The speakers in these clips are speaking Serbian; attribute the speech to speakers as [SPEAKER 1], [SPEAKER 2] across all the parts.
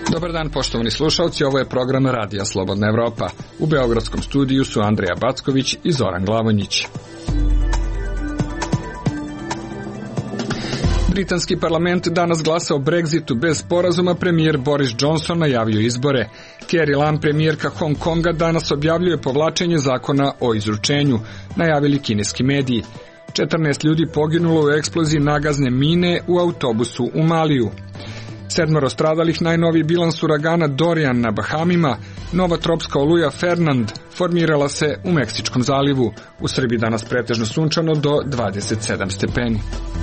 [SPEAKER 1] Dobar dan, poštovani slušalci, ovo je program Radija Slobodna Evropa. U beogradskom studiju su Andreja Backović i Zoran Glavonjić. Britanski parlament danas glasa o Brexitu bez sporazuma, premijer Boris Johnson najavio izbore. Carrie Lam, premijerka Hong Konga, danas objavljuje povlačenje zakona o izručenju, najavili kineski mediji. 14 ljudi poginulo u eksploziji nagazne mine u autobusu u Maliju. 7 stradalih, najnoviji bilans uragana Dorian na Bahamima, nova tropska oluja Fernand formirala se u Meksičkom zalivu. U Srbiji danas pretežno sunčano do 27 stepeni.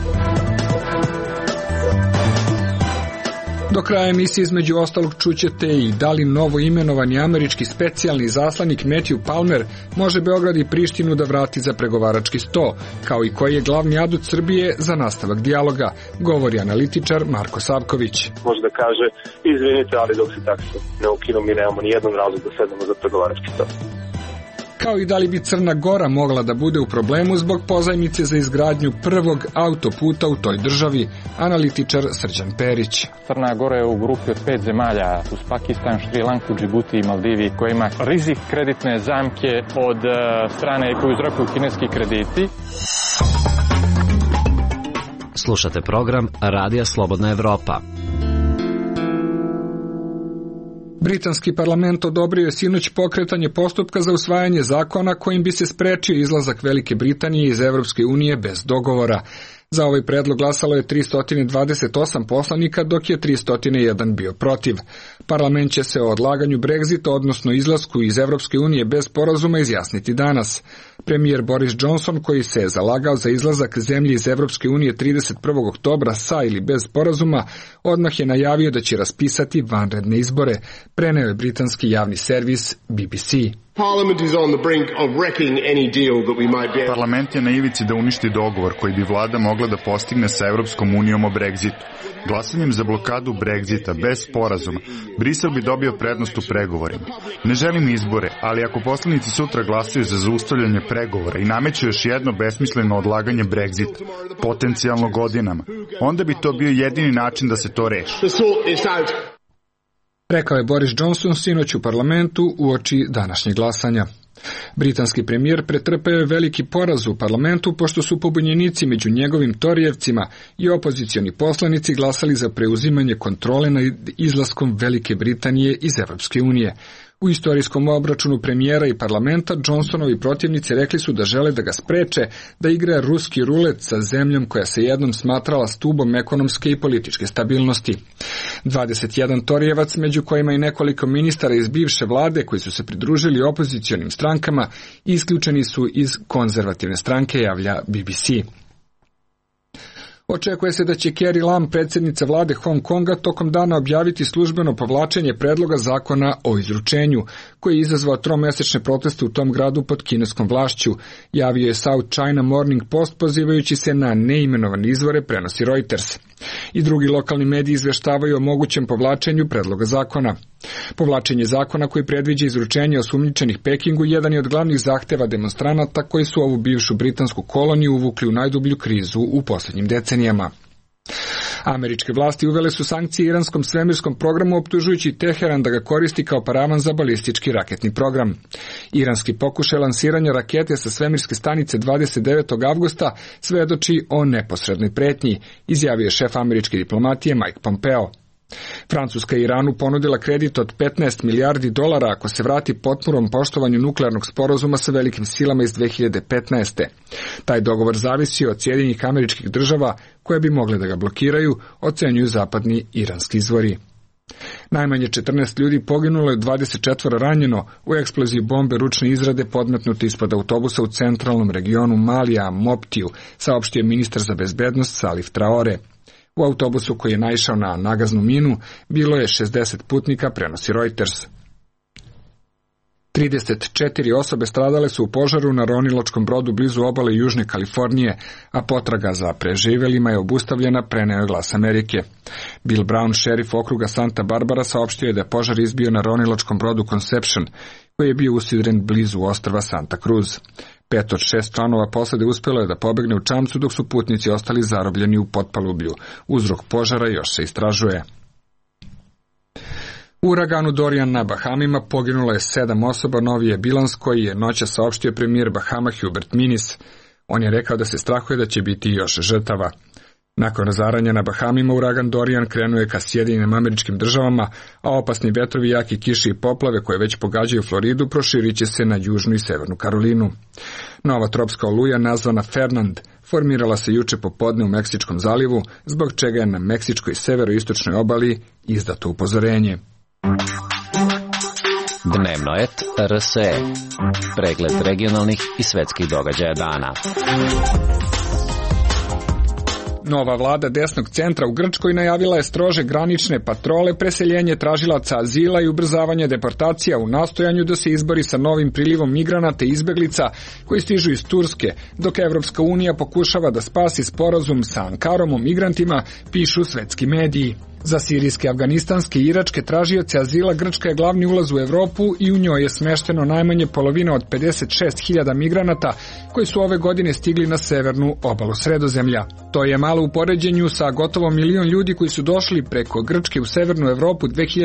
[SPEAKER 1] Do kraja emisije između ostalog čućete i da li novo imenovani američki specijalni izaslanik Matthew Palmer može Beograd i Prištinu da vrati za pregovarački sto, kao i koji je glavni adut Srbije za nastavak dijaloga, govori analitičar Marko Savković.
[SPEAKER 2] Može da kaže, izvinite, ali dok se takse ne ukinu, mi nemamo ni jedan razlog da sednemo za pregovarački sto.
[SPEAKER 1] Kao i da li bi Crna Gora mogla da bude u problemu zbog pozajmice za izgradnju prvog autoputa u toj državi, analitičar Srđan Perić.
[SPEAKER 3] Crna Gora je u grupi od 5 zemalja, uz Pakistan, Šri Lanku, Džibuti i Maldivi, koji ima rizik kreditne zamke od strane koju izrakuju kineski krediti.
[SPEAKER 4] Slušate program Radija Slobodna Evropa.
[SPEAKER 1] Britanski parlament odobrio je sinoć pokretanje postupka za usvajanje zakona kojim bi se sprečio izlazak Velike Britanije iz Evropske unije bez dogovora. Za ovaj predlog glasalo je 328 poslanika, dok je 301 bio protiv. Parlament će se o odlaganju Brexita, odnosno izlasku iz Evropske unije bez sporazuma, izjasniti danas. Premijer Boris Johnson, koji se je zalagao za izlazak zemlje iz Evropske unije 31. oktobra sa ili bez sporazuma, odmah je najavio da će raspisati vanredne izbore, preneo je britanski javni servis BBC.
[SPEAKER 5] Parlament je na ivici da uništi dogovor koji bi vlada mogla da postigne sa Evropskom unijom o Brexitu. Glasanjem za blokadu Brexita bez sporazuma, Brisel bi dobio prednost u pregovorima. Ne želim izbore, ali ako poslanici sutra glasaju za zaustavljanje pregovora i nameću još jedno besmisleno odlaganje Brexita, potencijalno godinama, onda bi to bio jedini način da se to reši.
[SPEAKER 1] Rekao je Boris Johnson sinoć u parlamentu uoči današnjeg glasanja. Britanski premijer pretrpeo je veliki poraz u parlamentu pošto su pobunjenici među njegovim torijevcima i opozicioni poslanici glasali za preuzimanje kontrole nad izlaskom Velike Britanije iz Evropske unije. U istorijskom obračunu premijera i parlamenta Johnsonovi protivnici rekli su da žele da ga spreče da igra ruski rulet sa zemljom koja se jednom smatrala stubom ekonomske i političke stabilnosti. 21 torijevac, među kojima i nekoliko ministara iz bivše vlade koji su se pridružili opozicionim strankama, isključeni su iz konzervativne stranke, javlja BBC. Očekuje se da će Carrie Lam, predsjednica vlade Hong Konga, tokom dana objaviti službeno povlačenje predloga zakona o izručenju, koji je izazvao tromesečne proteste u tom gradu pod kineskom vlašću, javio je South China Morning Post pozivajući se na neimenovane izvore, prenosi Reuters. I drugi lokalni mediji izveštavaju o mogućem povlačenju predloga zakona. Povlačenje zakona koji predviđa izručenje osumnjičenih Pekingu jedan je od glavnih zahteva demonstranata koji su ovu bivšu britansku koloniju uvukli u najdublju krizu u posljednjim decenijama. Američke vlasti uvele su sankcije iranskom svemirskom programu optužujući Teheran da ga koristi kao paravan za balistički raketni program. Iranski pokušaj lansiranja rakete sa svemirske stanice 29. avgusta svedoči o neposrednoj pretnji, izjavio je šef američke diplomatije Mike Pompeo. Francuska je Iranu ponudila kredit od 15 milijardi dolara ako se vrati potpunom poštovanju nuklearnog sporazuma sa velikim silama iz 2015. Taj dogovor zavisi od Sjedinjenih Američkih Država koje bi mogle da ga blokiraju, ocenjuju zapadni iranski izvori. Najmanje 14 ljudi poginulo je, 24 ranjeno u eksploziji bombe ručne izrade podmetnute ispod autobusa u centralnom regionu Malija, Moptiju, saopštio ministar za bezbednost Salif Traore. U autobusu koji je naišao na nagaznu minu bilo je 60 putnika, prenosi Reuters. 34 osobe stradale su u požaru na ronilačkom brodu blizu obale Južne Kalifornije, a potraga za preživjelima je obustavljena, preneo je Glas Amerike. Bill Brown, šerif okruga Santa Barbara, saopštio je da je požar izbio na ronilačkom brodu Conception, koji je bio usidren blizu ostrva Santa Cruz. 5 od 6 članova posade uspjelo je da pobegne u čamcu, dok su putnici ostali zarobljeni u potpalublju. Uzrok požara još se istražuje. U uraganu Dorian na Bahamima poginulo je 7 osoba, novi je bilans koji je noćas saopštio premijer Bahama Hubert Minnis. On je rekao da se strahuje da će biti još žrtava. Nakon razaranja na Bahamima, uragan Dorian krenuo je ka Sjedinjenim Američkim Državama, a opasni vetrovi, jaki kiši i poplave koje već pogađaju Floridu proširit će se na južnu i severnu Karolinu. Nova tropska oluja, nazvana Fernand, formirala se juče popodne u Meksičkom zalivu, zbog čega je na meksičkoj severoistočnoj obali izdato upozorenje.
[SPEAKER 4] Dnevnoet RSE. Pregled regionalnih i svetskih događaja dana.
[SPEAKER 1] Nova vlada desnog centra u Grčkoj najavila je strože granične patrole, preseljenje tražilaca azila i ubrzavanje deportacija u nastojanju da se izbori sa novim prilivom migranata i izbeglica koji stižu iz Turske, dok Evropska unija pokušava da spasi sporazum sa Ankarom o migrantima, pišu svetski mediji. Za sirijske, afganistanske i iračke tražioce azila Grčka je glavni ulaz u Evropu i u njoj je smešteno najmanje polovina od 56.000 migranata koji su ove godine stigli na severnu obalu Sredozemlja. To je malo u poređenju sa gotovo 1 milion ljudi koji su došli preko Grčke u severnu Evropu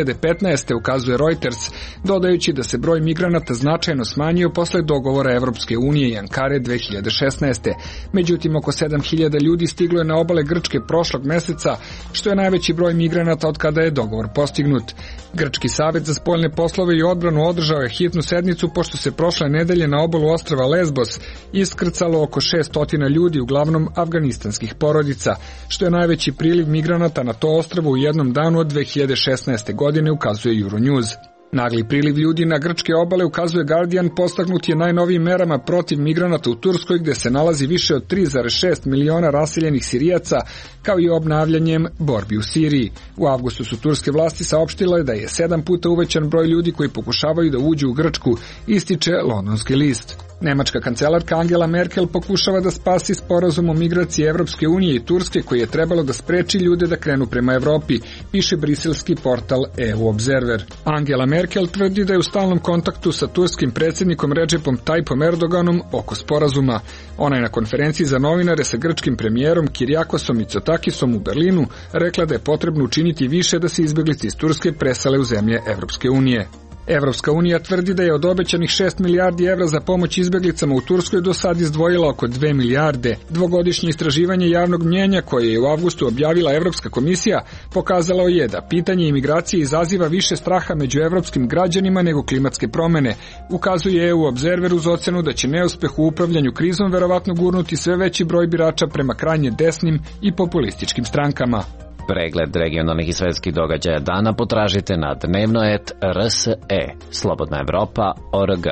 [SPEAKER 1] 2015. ukazuje Reuters, dodajući da se broj migranata značajno smanjio posle dogovora Evropske unije i Ankare 2016. Međutim, oko 7.000 ljudi stiglo je na obale Grčke prošlog meseca, što je najveći broj migranata od kada je dogovor postignut. Grčki savet za spoljne poslove i odbranu održao je hitnu sednicu pošto se prošle nedelje na obalu ostrva Lesbos iskrcalo oko 600 ljudi, uglavnom afganistanskih porodica, što je najveći priliv migranata na to ostrvo u jednom danu od 2016. godine, ukazuje Euronews. Nagli priliv ljudi na grčke obale, ukazuje Guardian, podstaknut je najnovijim merama protiv migranata u Turskoj, gde se nalazi više od 3,6 miliona raseljenih Sirijaca, kao i obnavljanjem borbi u Siriji. U avgustu su turske vlasti saopštile da je 7 puta uvećan broj ljudi koji pokušavaju da uđu u Grčku, ističe londonski list. Nemačka kancelarka Angela Merkel pokušava da spasi sporazum o migraciji Evropske unije i Turske koji je trebalo da spreči ljude da krenu prema Evropi, piše briselski portal EU Observer. Angela Merkel tvrdi da je u stalnom kontaktu sa turskim predsjednikom Recepom Tayyipom Erdoganom oko sporazuma. Ona je na konferenciji za novinare sa grčkim premijerom Kyriakosom Mitsotakisom u Berlinu rekla da je potrebno učiniti više da se izbeglice iz Turske presele u zemlje Evropske unije. Evropska unija tvrdi da je od obećanih 6 milijardi evra za pomoć izbeglicama u Turskoj do sad izdvojila oko 2 milijarde. Dvogodišnje istraživanje javnog mnjenja koje je u avgustu objavila Evropska komisija pokazalo je da pitanje imigracije izaziva više straha među evropskim građanima nego klimatske promene. Ukazuje EU Observer uz ocenu da će neuspeh u upravljanju krizom verovatno gurnuti sve veći broj birača prema krajnje desnim i populističkim strankama.
[SPEAKER 4] Pregled regionalnih i svetskih događaja dana potražite na Dnevnoet RSE, Slobodna Evropa.org.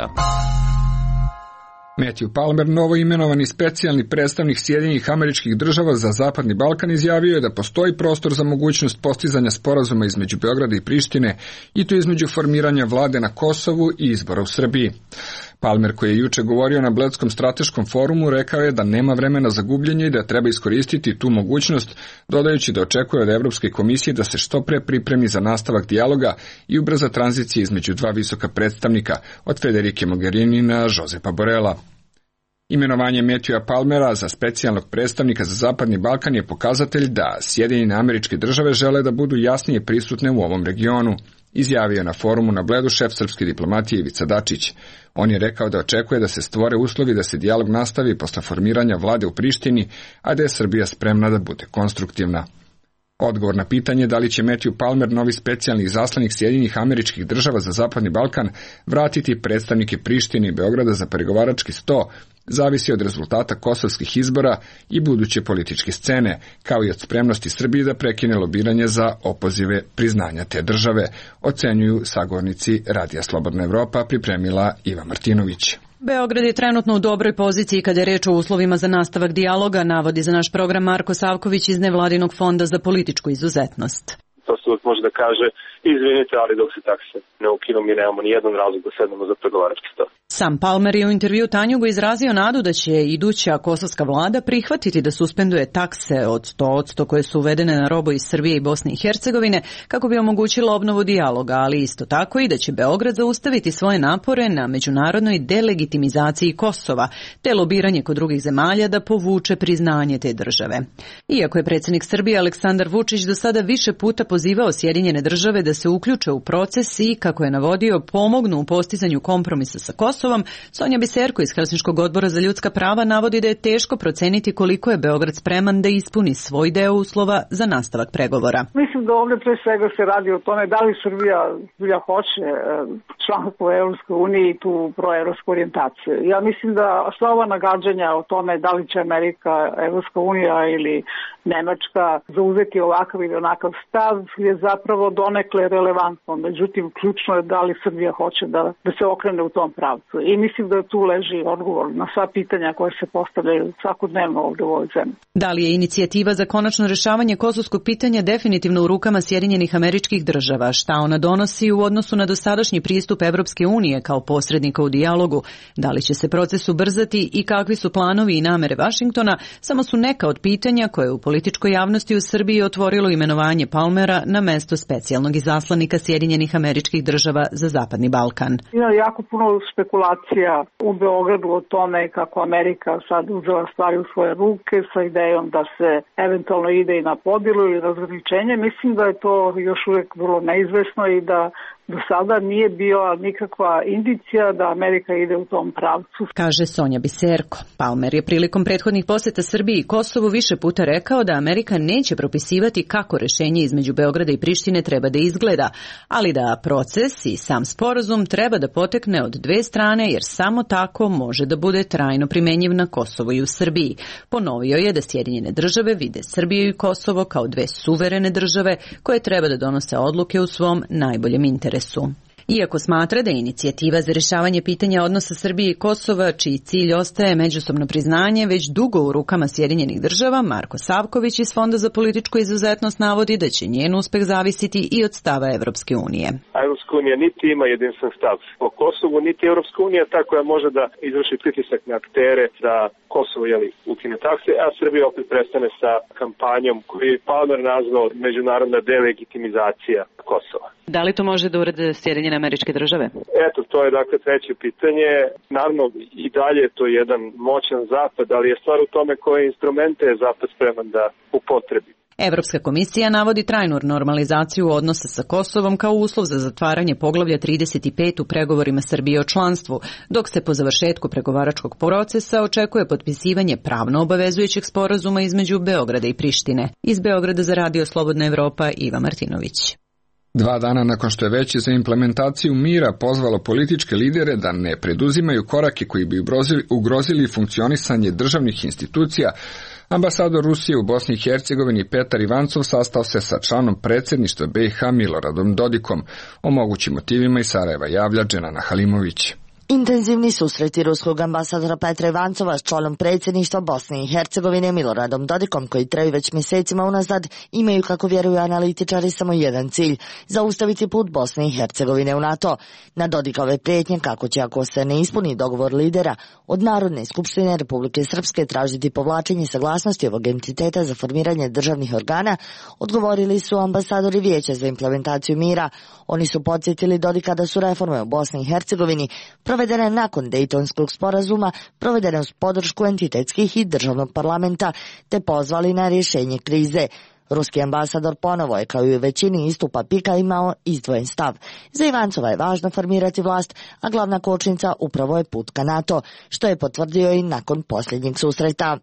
[SPEAKER 1] Matthew Palmer, novoimenovani specijalni predstavnik Sjedinjenih Američkih Država za Zapadni Balkan, izjavio je da postoji prostor za mogućnost postizanja sporazuma između Beograda i Prištine, i to između formiranja vlade na Kosovu i izbora u Srbiji. Palmer, koji je juče govorio na Bledskom strateškom forumu, rekao je da nema vremena za gubljenje i da treba iskoristiti tu mogućnost, dodajući da očekuje od Evropske komisije da se što pre pripremi za nastavak dijaloga i ubrza tranzicije između dva visoka predstavnika, od Federike Mogherini na Josepa Borela. Imenovanje Matthewa Palmera za specijalnog predstavnika za Zapadni Balkan je pokazatelj da Sjedinjene Američke Države žele da budu jasnije prisutne u ovom regionu, izjavio je na forumu na Bledu šef srpske diplomatije Ivica Dačić. On je rekao da očekuje da se stvore uslovi da se dijalog nastavi posle formiranja vlade u Prištini, a da je Srbija spremna da bude konstruktivna. Odgovor na pitanje da li će Matthew Palmer, novi specijalni izaslanik Sjedinjenih Američkih Država za Zapadni Balkan, vratiti predstavnike Prištine i Beograda za pregovarački sto, zavisi od rezultata kosovskih izbora i buduće političke scene, kao i od spremnosti Srbije da prekine lobiranje za opozive priznanja te države, ocenjuju sagovornici Radija Slobodna Evropa, pripremila Iva Martinović.
[SPEAKER 6] Beograd je trenutno u dobroj poziciji kada je reč o uslovima za nastavak dijaloga, navodi za naš program Marko Savković iz Nevladinog fonda za političku izuzetnost.
[SPEAKER 2] To se uvijek može da kaže, izvinite, ali dok se takse ne ukinu, mi nemamo ni jedan razlog da sednemo za pregovarački sto.
[SPEAKER 6] Sam Palmer je u intervju Tanjugu izrazio nadu da će iduća kosovska vlada prihvatiti da suspenduje takse od 100% koje su uvedene na robu iz Srbije i Bosne i Hercegovine kako bi omogućila obnovu dijaloga, ali isto tako i da će Beograd zaustaviti svoje napore na međunarodnoj delegitimizaciji Kosova, te lobiranje kod drugih zemalja da povuče priznanje te države. Iako je predsjednik Srbije Aleksandar Vučić do sada više puta pozivao Sjedinjene države da se uključe u proces i, kako je navodio, pomognu u postizanju kompromisa sa Kosovom, Sonja Biserko iz Helsinškog odbora za ljudska prava navodi da je teško proceniti koliko je Beograd spreman da ispuni svoj deo uslova za nastavak pregovora.
[SPEAKER 7] Mislim da ovdje pre svega se radi o tome da li Srbija hoće članstvo u Evropskoj uniji i tu proevropsku orijentaciju. Ja mislim da sva ova nagađanja o tome da li će Amerika, Evropska unija ili Nemačka zauzeti ovakav ili onakav stav je zapravo donekle relevantno. Međutim, ključno je da li Srbija hoće da se okrene u tom pravcu. I mislim da tu leži odgovor na sva pitanja koje se postavljaju svakodnevno ovdje u ovoj zemlji.
[SPEAKER 6] Da li je inicijativa za konačno rješavanje kosovskog pitanja definitivno u rukama Sjedinjenih Američkih Država? Šta ona donosi u odnosu na dosadašnji pristup Evropske unije kao posrednika u dijalogu? Da li će se proces ubrzati i kakvi su planovi i namere Vašingtona? Samo su neka od pitanja koje u političkoj javnosti u Srbiji otvorilo imenovanje Palmera na mesto specijalnog izaslanika Sjedinjenih Američkih Država za Zapadni Balkan.
[SPEAKER 7] Ima jako puno spekulacija u Beogradu o tome kako Amerika sad uzela stvari u svoje ruke sa idejom da se eventualno ide i na podjelu ili razgraničenje. Mislim da je to još uvijek vrlo neizvesno i da do sada nije bila nikakva indicija da Amerika ide u tom pravcu.
[SPEAKER 6] Kaže Sonja Biserko. Palmer je prilikom prethodnih posjeta Srbiji i Kosovu više puta rekao da Amerika neće propisivati kako rješenje između Beograda i Prištine treba da izgleda, ali da proces i sam sporazum treba da potekne od dve strane jer samo tako može da bude trajno primenjiv na Kosovo i u Srbiji. Ponovio je da Sjedinjene države vide Srbiju i Kosovo kao dve suverene države koje treba da donose odluke u svom najboljem interesu. Iako smatra da je inicijativa za rješavanje pitanja odnosa Srbije i Kosova, čiji cilj ostaje međusobno priznanje, već dugo u rukama Sjedinjenih država, Marko Savković iz Fonda za političku izuzetnost navodi da će njen uspeh zavisiti i od stava Evropske unije.
[SPEAKER 2] Evropska unija niti ima jedinstven stav o Kosovu, niti Evropska unija ta koja može da izvrši pritisak na aktere da Kosovo ukine takse, a Srbija opet prestane sa kampanjom koju je Palmer nazvao međunarodna delegitimizacija Kosova.
[SPEAKER 6] Da li to može da urede Sjedinjene Američke Države?
[SPEAKER 2] Eto, to je dakle treće pitanje. Naravno, i dalje je to jedan moćan zapad, ali je stvar u tome koje instrumente je zapad spreman da upotrebi.
[SPEAKER 6] Evropska komisija navodi trajnu normalizaciju odnosa sa Kosovom kao uslov za zatvaranje poglavlja 35 u pregovorima Srbije o članstvu, dok se po završetku pregovaračkog procesa očekuje potpisivanje pravno obavezujućeg sporazuma između Beograda i Prištine. Iz Beograda za Radio Slobodna Evropa, Iva Martinović.
[SPEAKER 1] 2 dana nakon što je Veće za implementaciju mira pozvalo političke lidere da ne preduzimaju korake koji bi ugrozili funkcionisanje državnih institucija, ambasador Rusije u Bosni i Hercegovini Petar Ivancov sastao se sa članom predsjedništva BiH Miloradom Dodikom. O mogućim motivima iz Sarajeva javlja Dženana Halimović.
[SPEAKER 8] Intenzivni susreti ruskog ambasadora Petra Ivancova s članom predsjedništva Bosne i Hercegovine Miloradom Dodikom, koji traju već mjesecima unazad, imaju, kako vjeruju analitičari, samo jedan cilj – zaustaviti put Bosne i Hercegovine u NATO. Na Dodikove prijetnje kako će, ako se ne ispuni dogovor lidera, od Narodne skupštine Republike Srpske tražiti povlačenje saglasnosti ovog entiteta za formiranje državnih organa, odgovorili su ambasadori Vijeća za implementaciju mira. Oni su podsjetili Dodika da su reforme u Bosni i Hercegovini provedene nakon Dejtonskog sporazuma, provedene uz podršku entitetskih i državnog parlamenta, te pozvali na rješenje krize. Ruski ambasador ponovo je, kao i u većini istupa pika, imao izdvojen stav. Za Ivancova je važno formirati vlast, a glavna kočnica upravo je put ka NATO, što je potvrdio i nakon posljednjeg susreta.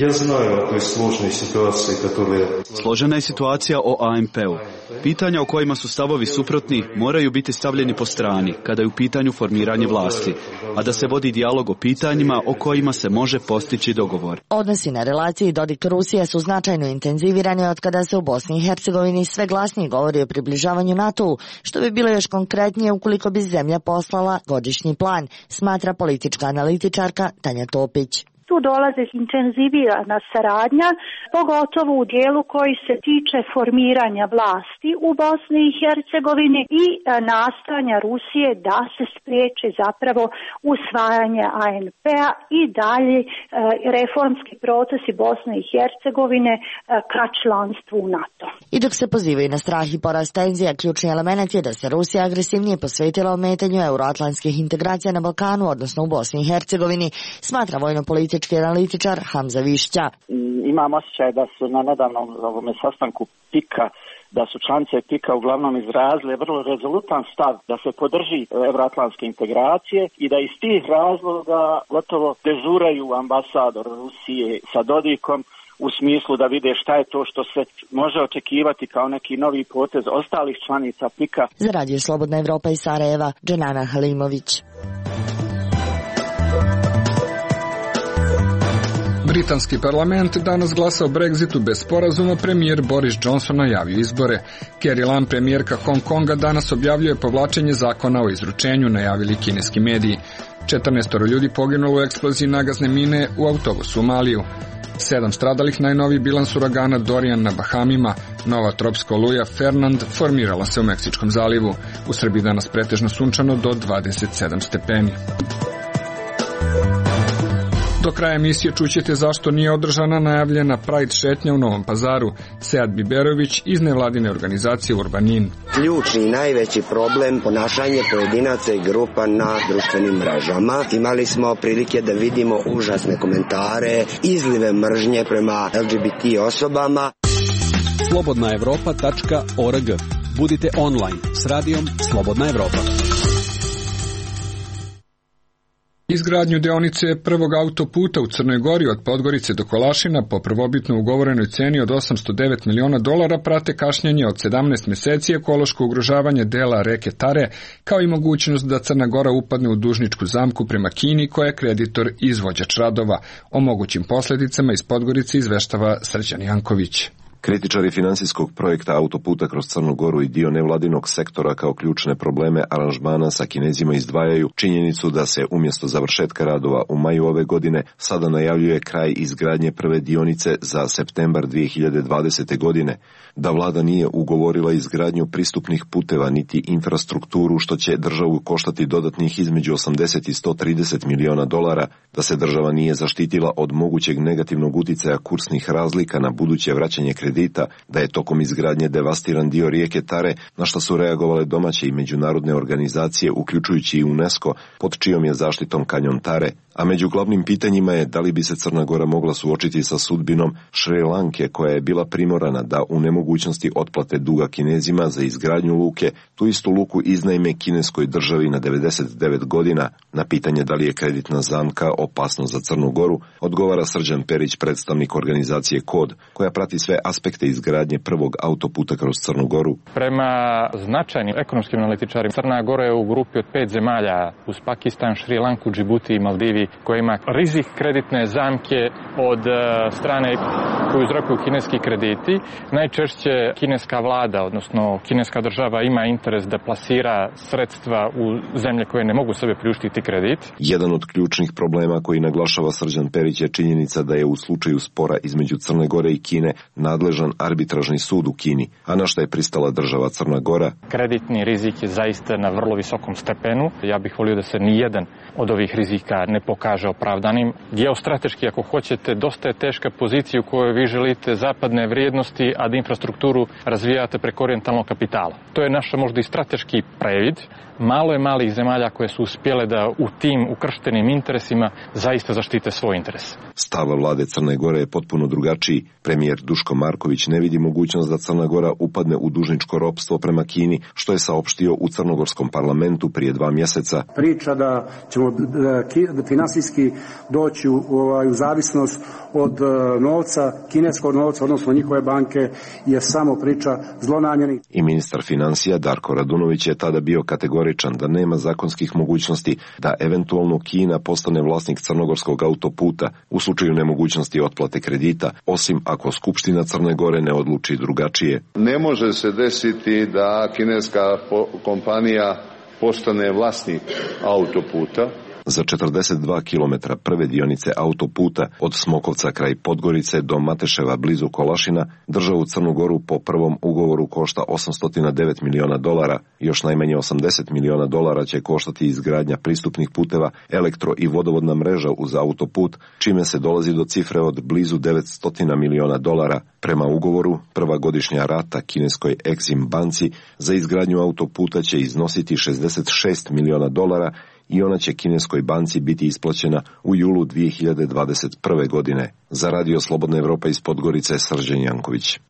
[SPEAKER 9] Složena je situacija o ANP-u. Pitanja o kojima su stavovi suprotni moraju biti stavljeni po strani kada je u pitanju formiranje vlasti, a da se vodi dijalog o pitanjima o kojima se može postići dogovor.
[SPEAKER 8] Odnosi na relaciji Dodik-Rusija su značajno intenzivirani od kada se u Bosni i Hercegovini sve glasnije govori o približavanju NATO-u, što bi bilo još konkretnije ukoliko bi zemlja poslala godišnji plan, smatra politička analitičarka Tanja Topić.
[SPEAKER 10] Tu dolaze intenzivirana saradnja, pogotovo u dijelu koji se tiče formiranja vlasti u Bosni i Hercegovini i nastojanja Rusije da se spriječi zapravo usvajanje ANP-a i dalje reformski procesi Bosne i Hercegovine ka članstvu u NATO.
[SPEAKER 8] I dok se pozivaju na strah i porast tenzija, ključni element je da se Rusija agresivnije posvetila ometanju euroatlantskih integracija na Balkanu, odnosno u Bosni i Hercegovini, smatra vojno-politički analitičar Hamza Višća.
[SPEAKER 11] Imam osjećaj da su na nedavnom sastanku PIK-a, da su članice PIK-a uglavnom izrazile vrlo rezolutan stav da se podrži euroatlantske integracije i da iz tih razloga gotovo dežuraju ambasador Rusije sa Dodikom u smislu da vide šta je to što se može očekivati kao neki novi potez ostalih članica PIK-a.
[SPEAKER 8] Za Radio Slobodna Evropa iz Sarajeva, Dženana Halimović.
[SPEAKER 1] Britanski parlament danas glasa o Brexitu bez sporazuma, premijer Boris Johnson najavio izbore. Carrie Lam, premijerka Hong Konga, danas objavljuje povlačenje zakona o izručenju, najavili kineski mediji. 14 ljudi poginulo u eksploziji nagazne mine u autobusu u Maliju. 7 stradalih, najnoviji bilans uragana Dorian na Bahamima, nova tropska oluja Fernand formirala se u Meksičkom zalivu. U Srbiji danas pretežno sunčano do 27 stepeni. Do kraja emisije čućete zašto nije održana najavljena Pride šetnja u Novom Pazaru. Sead Biberović iz nevladine organizacije Urbanin.
[SPEAKER 12] Ključni i najveći problem ponašanje pojedinaca i grupa na društvenim mrežama. Imali smo prilike da vidimo užasne komentare, izlive mržnje prema LGBT osobama.
[SPEAKER 13] Slobodnaevropa.org. Budite online s radijom Slobodna Evropa.
[SPEAKER 1] Izgradnju deonice prvog autoputa u Crnoj Gori od Podgorice do Kolašina po prvobitno ugovorenoj ceni od $809 miliona prate kašnjenje od 17 meseci, ekološko ugrožavanje dela reke Tare, kao i mogućnost da Crna Gora upadne u dužničku zamku prema Kini, koja je kreditor i izvođač radova. O mogućim posljedicama iz Podgorice izveštava Srđan Janković.
[SPEAKER 14] Kritičari finansijskog projekta autoputa kroz Crnu Goru i dio nevladinog sektora kao ključne probleme aranžmana sa Kinezima izdvajaju činjenicu da se umjesto završetka radova u maju ove godine sada najavljuje kraj izgradnje prve dionice za septembar 2020. godine, da vlada nije ugovorila izgradnju pristupnih puteva niti infrastrukturu što će državu koštati dodatnih između 80 i $130 miliona, da se država nije zaštitila od mogućeg negativnog uticaja kursnih razlika na buduće vraćanje kredita, da je tokom izgradnje devastiran dio rijeke Tare, na što su reagovale domaće i međunarodne organizacije, uključujući i UNESCO, pod čijom je zaštitom kanjon Tare. A među glavnim pitanjima je da li bi se Crna Gora mogla suočiti sa sudbinom Šri Lanke, koja je bila primorana da u nemogućnosti otplate duga Kinezima za izgradnju luke, tu istu luku iznajme kineskoj državi na 99 godina. Na pitanje da li je kreditna zamka opasnost za Crnu Goru, odgovara Srđan Perić, predstavnik organizacije KOD, koja prati sve aspekte izgradnje prvog autoputa kroz Crnu Goru.
[SPEAKER 3] Prema značajnim ekonomskim analitičarima, Crna Gora je u grupi od 5 zemalja uz Pakistan, Šri Lanku, Džibuti i Maldivi, koja ima rizik kreditne zamke od strane koju uzrokuju kineski krediti. Najčešće kineska vlada, odnosno kineska država, ima interes da plasira sredstva u zemlje koje ne mogu sebe priuštiti kredit.
[SPEAKER 14] Jedan od ključnih problema koji naglašava Srđan Perić je činjenica da je u slučaju spora između Crne Gore i Kine nadležan arbitražni sud u Kini, a na što je pristala država Crna Gora.
[SPEAKER 3] Kreditni rizik je zaista na vrlo visokom stepenu. Ja bih volio da se nijedan od ovih rizika ne pokaže opravdanim. Geostrateški, ako hoćete, dosta je teška pozicija u kojoj vi želite zapadne vrijednosti, a da infrastrukturu razvijate preko orijentalnog kapitala. To je naš možda i strateški previd. Malo je malih zemalja koje su uspjele da u tim ukrštenim interesima zaista zaštite svoj interes.
[SPEAKER 14] Stava vlade Crne Gore je potpuno drugačiji. Premijer Duško Marković ne vidi mogućnost da Crna Gora upadne u dužničko ropstvo prema Kini, što je saopštio u crnogorskom parlamentu prije 2 mjeseca.
[SPEAKER 15] Priča da ćemo finansijski doći u zavisnost od novca, kineskog novca, odnosno njihove banke, je samo priča zlonamjernih.
[SPEAKER 14] I ministar financija Darko Radunović je tada bio kategoričan da nema zakonskih mogućnosti da eventualno Kina postane vlasnik crnogorskog autoputa u slučaju nemogućnosti otplate kredita, osim ako Skupština Crne Gore ne odluči drugačije.
[SPEAKER 16] Ne može se desiti da kineska kompanija postane vlasnik autoputa.
[SPEAKER 14] za 42 km prve dionice autoputa od Smokovca kraj Podgorice do Mateševa blizu Kolašina, državu Crnu Goru po prvom ugovoru košta $809 miliona, još najmanje $80 miliona će koštati izgradnja pristupnih puteva, elektro i vodovodna mreža uz autoput, čime se dolazi do cifre od blizu $900 miliona. Prema ugovoru, prva godišnja rata kineskoj Exim banci za izgradnju autoputa će iznositi $66 miliona i ona će kineskoj banci biti isplaćena u julu 2021. godine. Za Radio Slobodna Evropa iz Podgorice, Srđan Janković.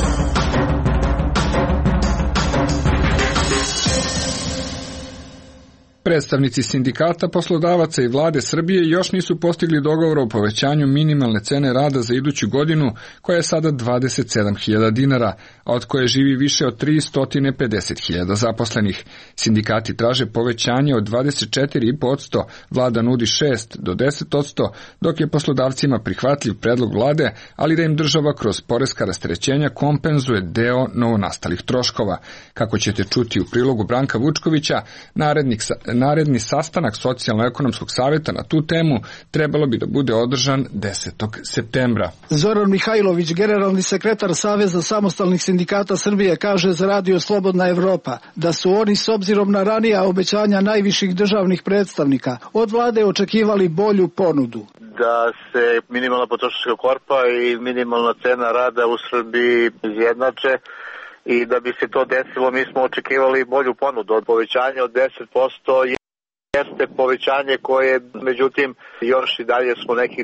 [SPEAKER 1] Predstavnici sindikata, poslodavaca i vlade Srbije još nisu postigli dogovor o povećanju minimalne cene rada za iduću godinu, koja je sada $27.000, a od koje živi više od 350.000 zaposlenih. Sindikati traže povećanje od 24,5%, vlada nudi 6 do 10%, dok je poslodavcima prihvatljiv predlog vlade, ali da im država kroz poreska rasterećenja kompenzuje deo novonastalih troškova. Kako ćete čuti u prilogu Branka Vučkovića, naredni sastanak Socijalno-ekonomskog saveta na tu temu trebalo bi da bude održan 10. septembra.
[SPEAKER 17] Zoran Mihajlović, generalni sekretar Saveza samostalnih sindikata Srbije, kaže za Radio Slobodna Evropa da su oni s obzirom na ranija obećanja najviših državnih predstavnika od vlade očekivali bolju ponudu.
[SPEAKER 18] Da se minimalna potrošačka korpa i minimalna cena rada u Srbiji izjednače. I da bi se to desilo, mi smo očekivali bolju ponudu. Od povećanja od 10% jeste povećanje koje, međutim, još i dalje smo nekih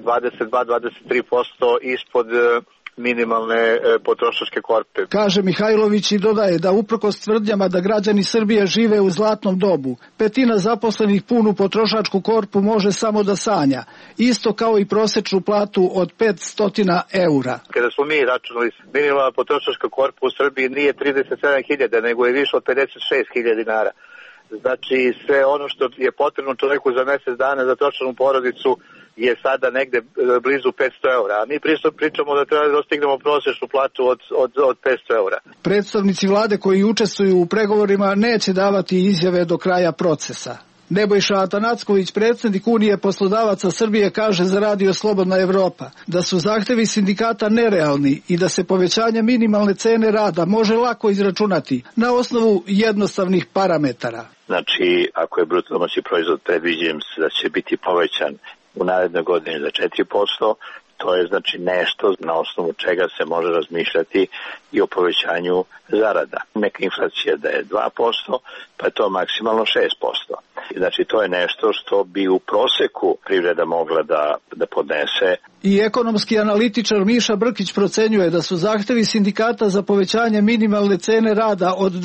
[SPEAKER 18] 22-23% ispod minimalne potrošačke korpe.
[SPEAKER 17] Kaže Mihajlović i dodaje da uprkos tvrdnjama da građani Srbije žive u zlatnom dobu, petina zaposlenih punu potrošačku korpu može samo da sanja, isto kao i prosečnu platu od 500 eura.
[SPEAKER 18] Kada smo mi računali, minimalna potrošačka korpa u Srbiji nije 37.000, nego je više od 56.000 dinara. Znači sve ono što je potrebno čoveku za mjesec dana za tročlanu porodicu je sada negde blizu 500 eura. A mi pričamo da treba da dostignemo prosječnu platu od 500 eura.
[SPEAKER 17] Predstavnici vlade koji učestvuju u pregovorima neće davati izjave do kraja procesa. Nebojša Atanacković, predsjednik Unije poslodavaca Srbije, kaže za Radio Slobodna Evropa da su zahtevi sindikata nerealni i da se povećanje minimalne cene rada može lako izračunati na osnovu jednostavnih parametara.
[SPEAKER 18] Znači, ako je bruto domaći proizvod predviđen da će biti povećan u narednoj godini za 4%, to je znači nešto na osnovu čega se može razmišljati i o povećanju zarada. Neka inflacija da je 2%, pa je to maksimalno 6%. Znači to je nešto što bi u proseku privreda mogla da podnese.
[SPEAKER 17] I ekonomski analitičar Miša Brkić procenjuje da su zahtevi sindikata za povećanje minimalne cene rada od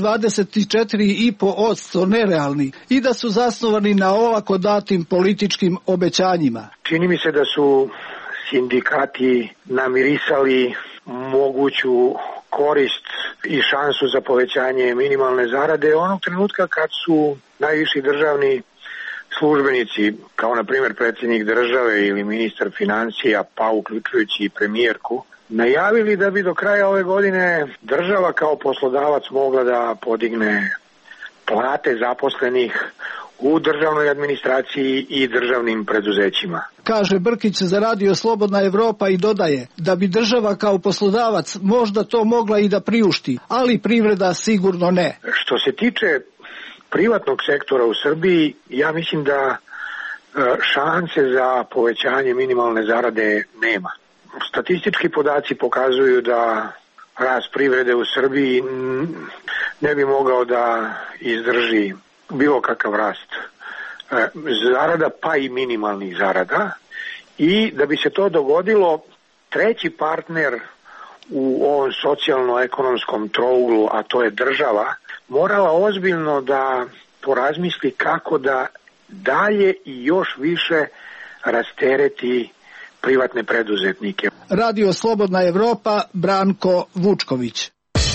[SPEAKER 17] 24,5% nerealni i da su zasnovani na olako datim političkim obećanjima.
[SPEAKER 19] Čini mi se da su sindikati namirisali moguću korist i šansu za povećanje minimalne zarade onog trenutka kad su najviši državni službenici, kao na primjer predsjednik države ili ministar financija, pa uključujući i premijerku, najavili da bi do kraja ove godine država kao poslodavac mogla da podigne plate zaposlenih u državnoj administraciji i državnim preduzećima.
[SPEAKER 17] Kaže Brkić za Radio Slobodna Evropa i dodaje da bi država kao poslodavac možda to mogla i da priušti, ali privreda sigurno ne.
[SPEAKER 19] Što se tiče privatnog sektora u Srbiji, ja mislim da šanse za povećanje minimalne zarade nema. Statistički podaci pokazuju da rast privrede u Srbiji ne bi mogao da izdrži bilo kakav rast zarada, pa i minimalnih zarada, i da bi se to dogodilo, treći partner u ovom socijalno-ekonomskom trouglu, a to je država, morala ozbiljno da porazmisli kako da dalje i još više rastereti privatne preduzetnike.
[SPEAKER 17] Radio Slobodna Evropa, Branko Vučković.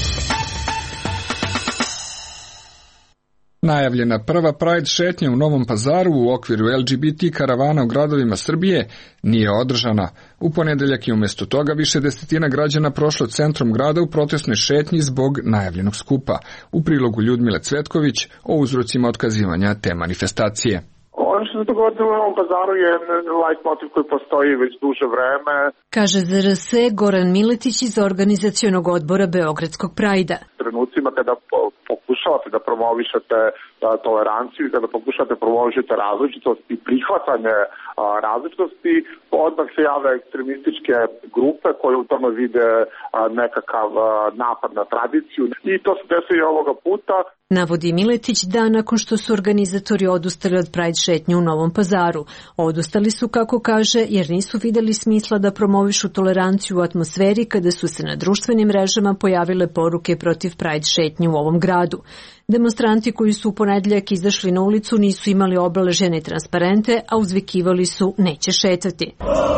[SPEAKER 1] Najavljena prva Pride šetnja u Novom Pazaru u okviru LGBT karavana u gradovima Srbije nije održana. U ponedeljak je umjesto toga više desetina građana prošlo centrom grada u protestnoj šetnji zbog najavljenog skupa. U prilogu Ljudmile Cvetković o uzrocima otkazivanja te manifestacije.
[SPEAKER 20] Ono Ono što se dogodilo u Novom Pazaru je light motiv koji postoji već duže vreme.
[SPEAKER 21] Kaže za RS Goran Miletić iz organizacionog odbora Beogradskog Prajda.
[SPEAKER 20] Trenucima kada pokušavate da promovišete toleranciju i kada pokušate promovišete različitost i prihvatanje različitosti, odmah se jave ekstremističke grupe koje u tome vide nekakav napad na tradiciju i to se desilo i ovoga puta.
[SPEAKER 21] Navodi Miletić da nakon što su organizatori odustali od Pride šetnje u Novom Pazaru. Odustali su, kako kaže, jer nisu videli smisla da promovišu toleranciju u atmosferi kada su se na društvenim mrežama pojavile poruke protiv Pride šetnje u ovom gradu. Demonstranti koji su u ponedeljak izašli na ulicu nisu imali obeležene transparente, a uzvikivali su neće šetati.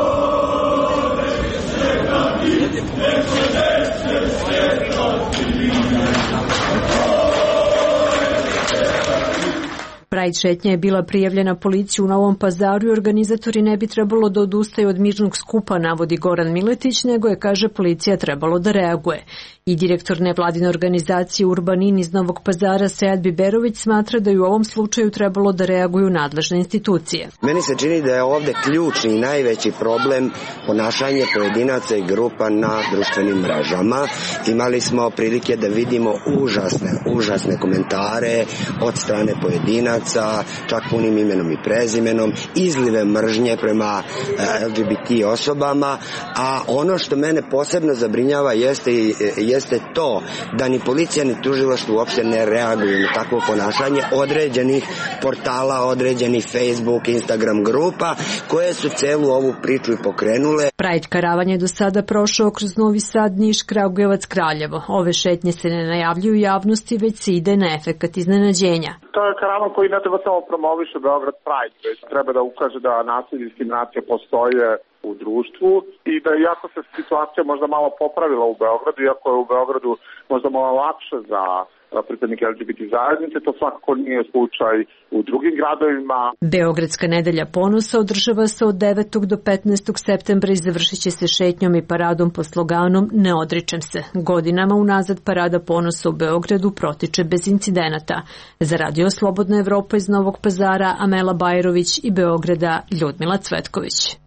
[SPEAKER 21] Pride šetnja je bila prijavljena policiji u Novom Pazaru i organizatori ne bi trebalo da odustaju od mirnog skupa, navodi Goran Miletić, nego je, kaže, policija trebalo da reaguje. I direktor nevladine organizacije Urbanin iz Novog Pazara Sead Biberović smatra da je u ovom slučaju trebalo da reaguju nadležne institucije.
[SPEAKER 12] Meni se čini da je ovde ključni i najveći problem ponašanje pojedinaca i grupa na društvenim mrežama. Imali smo prilike da vidimo užasne komentare od strane pojedinaca, čak punim imenom i prezimenom, izlive mržnje prema LGBT osobama, a ono što mene posebno zabrinjava jeste to da ni policija ni tužilaštvo uopšte ne reaguju na takvo ponašanje određenih portala, određenih Facebook, Instagram grupa koje su celu ovu priču i pokrenule.
[SPEAKER 21] Pride karavan je do sada prošao kroz Novi Sad, Niš, Kragujevac, Kraljevo. Ove šetnje se ne najavljuju javnosti, već se ide na efekat iznenađenja.
[SPEAKER 20] To je karavan koji ne treba samo promoviše Beograd Pride, već treba da ukaže da nasilje i diskriminacija postoje u društvu i da iako se situacija možda malo popravila u Beogradu, iako je u Beogradu možda malo lakše za pripadnike LGBT zajednice, to svakako nije slučaj u drugim gradovima.
[SPEAKER 21] Beogradska nedelja ponosa održava se od 9. do 15. septembra i završit će se šetnjom i paradom pod sloganom Ne odričem se. Godinama unazad parada ponosa u Beogradu protiče bez incidenata. Za Radio Slobodna Evropa iz Novog Pazara Amela Bajrović i Beograda Ljudmila Cvetković.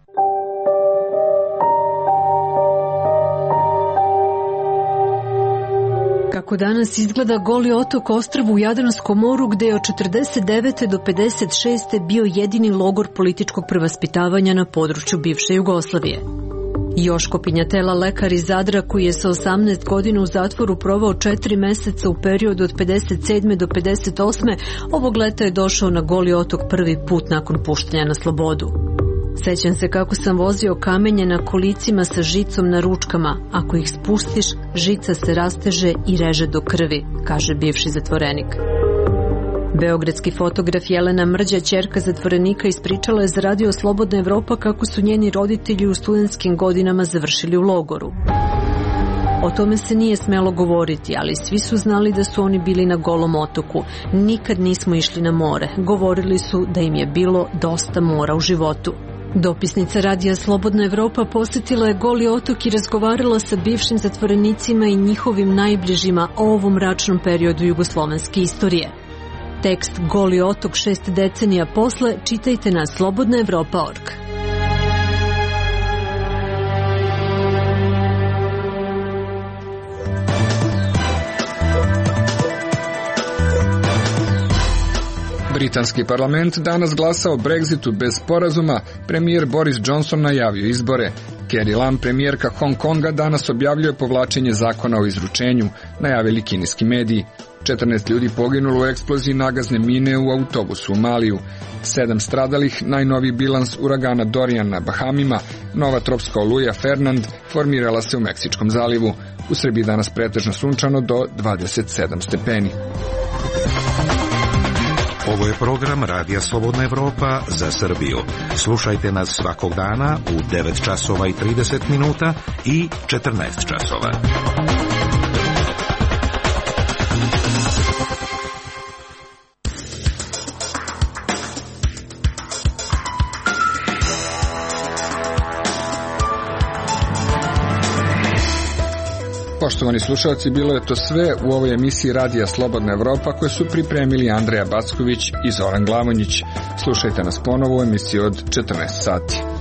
[SPEAKER 21] Kako danas izgleda Goli otok ostrvo u Jadranskom moru, gde je od 49. do 56. bio jedini logor političkog prevaspitavanja na području bivše Jugoslavije. Joško Pinjatela, lekar iz Zadra koji je sa 18 godina u zatvoru provao 4 meseca u periodu od 57. do 58. ovog leta je došao na Goli otok prvi put nakon puštanja na slobodu. Sećam se kako sam vozio kamenje na kolicima sa žicom na ručkama. Ako ih spustiš, žica se rasteže i reže do krvi, kaže bivši zatvorenik. Beogradski fotograf Jelena Mrđa, ćerka zatvorenika, ispričala je za Radio Slobodna Evropa kako su njeni roditelji u studentskim godinama završili u logoru. O tome se nije smelo govoriti, ali svi su znali da su oni bili na Golom otoku. Nikad nismo išli na more. Govorili su da im je bilo dosta mora u životu. Dopisnica Radija Slobodna Evropa posetila je Goli otok i razgovarala sa bivšim zatvorenicima i njihovim najbližima o ovom mračnom periodu jugoslovenske istorije. Tekst Goli otok 6 decenija posle čitajte na slobodnaevropa.org.
[SPEAKER 1] Britanski parlament danas glasa o Brexitu bez sporazuma, premijer Boris Johnson najavio izbore. Carrie Lam, premijerka Hong Konga, danas objavljuje povlačenje zakona o izručenju, najavili kineski mediji. 14 ljudi poginulo u eksploziji nagazne mine u autobusu u Maliju. 7 stradalih, najnoviji bilans uragana Dorian na Bahamima, nova tropska oluja Fernand formirala se u Meksičkom zalivu. U Srbiji danas pretežno sunčano do 27 stepeni.
[SPEAKER 22] Ovo je program Radija Slobodna Evropa za Srbiju. Slušajte nas svakog dana u 9 časova i 30 minuta i 14 časova.
[SPEAKER 1] Poštovani slušalci, bilo je to sve u ovoj emisiji Radija Slobodna Evropa koje su pripremili Andreja Backović i Zoran Glavonjić. Slušajte nas ponovo u emisiji od 14 sati.